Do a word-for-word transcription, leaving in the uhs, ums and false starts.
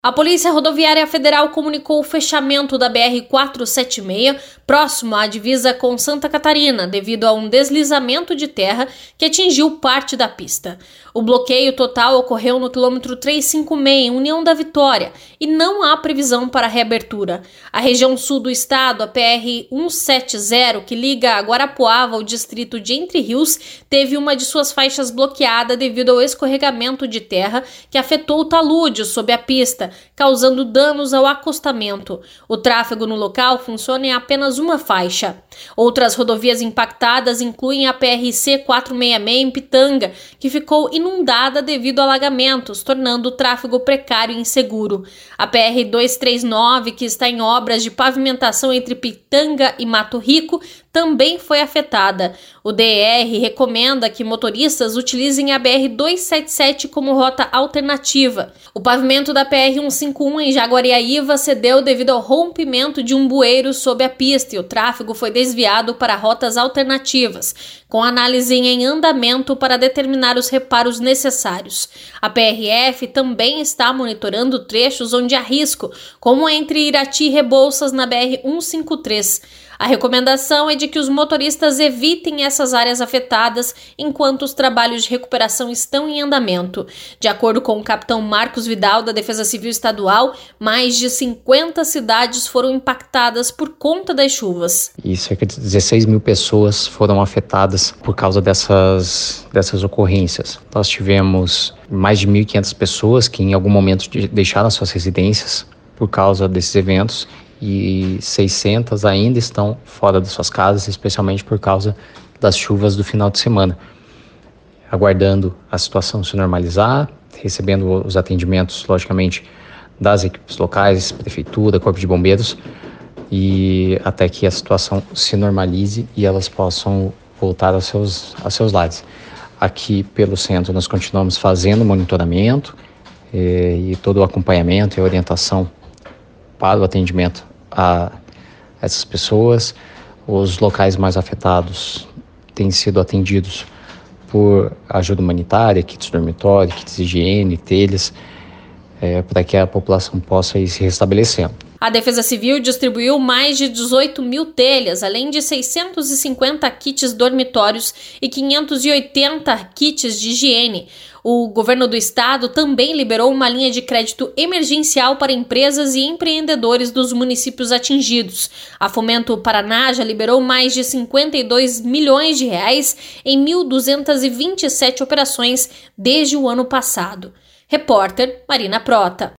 A Polícia Rodoviária Federal comunicou o fechamento da B R quatrocentos e setenta e seis, próximo à divisa com Santa Catarina, devido a um deslizamento de terra que atingiu parte da pista. O bloqueio total ocorreu no quilômetro trezentos e cinquenta e seis, em União da Vitória, e não há previsão para reabertura. A região sul do estado, a P R cento e setenta, que liga Guarapuava ao distrito de Entre Rios, teve uma de suas faixas bloqueada devido ao escorregamento de terra que afetou o talude sob a pista, causando danos ao acostamento. O tráfego no local funciona em apenas uma faixa. Outras rodovias impactadas incluem a P R C quatrocentos e sessenta e seis em Pitanga, que ficou inundada devido a alagamentos, tornando o tráfego precário e inseguro. A P R duzentos e trinta e nove, que está em obras de pavimentação entre Pitanga e Mato Rico, também foi afetada. O D E R recomenda que motoristas utilizem a B R duzentos e setenta e sete como rota alternativa. O pavimento da P R cento e cinquenta e um em Jaguariaíva cedeu devido ao rompimento de um bueiro sob a pista e o tráfego foi desviado para rotas alternativas, com análise em andamento para determinar os reparos necessários. A P R F também está monitorando trechos onde há risco, como entre Irati e Rebouças na B R cento e cinquenta e três. A recomendação é de que os motoristas evitem essas áreas afetadas enquanto os trabalhos de recuperação estão em andamento. De acordo com o capitão Marcos Vidal, da Defesa Civil Estadual, mais de cinquenta cidades foram impactadas por conta das chuvas. E cerca de dezesseis mil pessoas foram afetadas por causa dessas, dessas ocorrências. Nós tivemos mais de mil e quinhentas pessoas que em algum momento deixaram suas residências por causa desses eventos, e seiscentas ainda estão fora das suas casas, especialmente por causa das chuvas do final de semana, aguardando a situação se normalizar, recebendo os atendimentos, logicamente, das equipes locais, prefeitura, corpo de bombeiros, e até que a situação se normalize e elas possam voltar aos seus, aos seus lares. Aqui pelo centro nós continuamos fazendo monitoramento eh, e todo o acompanhamento e orientação para o atendimento a essas pessoas. Os locais mais afetados têm sido atendidos por ajuda humanitária, kits dormitório, kits de higiene, telhas, é, para que a população possa ir se restabelecendo. A Defesa Civil distribuiu mais de dezoito mil telhas, além de seiscentos e cinquenta kits dormitórios e quinhentos e oitenta kits de higiene. O governo do estado também liberou uma linha de crédito emergencial para empresas e empreendedores dos municípios atingidos. A Fomento Paraná já liberou mais de cinquenta e dois milhões de reais em mil duzentas e vinte e sete operações desde o ano passado. Repórter Marina Prota.